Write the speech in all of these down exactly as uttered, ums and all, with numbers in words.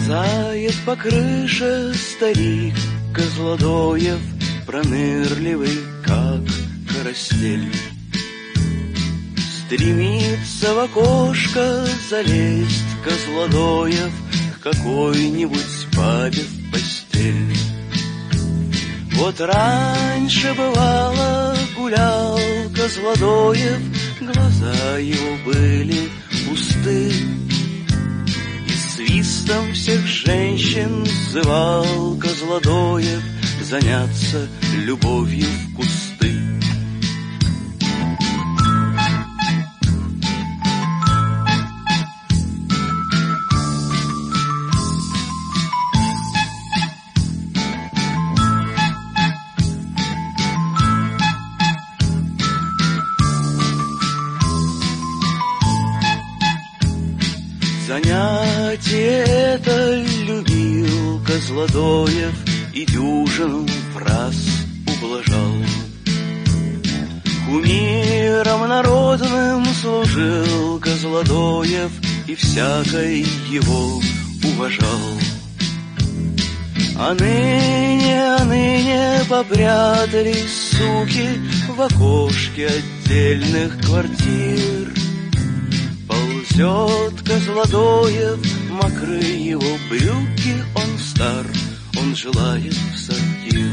Ползает по крыше старик Козлодоев, пронырливый, как карастель. Стремится в окошко залезть Козлодоев к какой-нибудь бабе в постель. Вот раньше, бывало, гулял Козлодоев, глаза его были пусты, и свистом всех женщин зывал Козлодоев заняться любовью в кусты. Занятие это любил Козлодоев и дюжину в раз ублажал. Кумиром народным служил Козлодоев и всякой его уважал. А ныне, а ныне попрятались суки в окошке отдельных квартир. Ползет Козлодоев, мокры его брюки, он стар, он желает в сортир.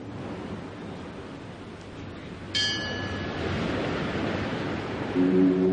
Thank you.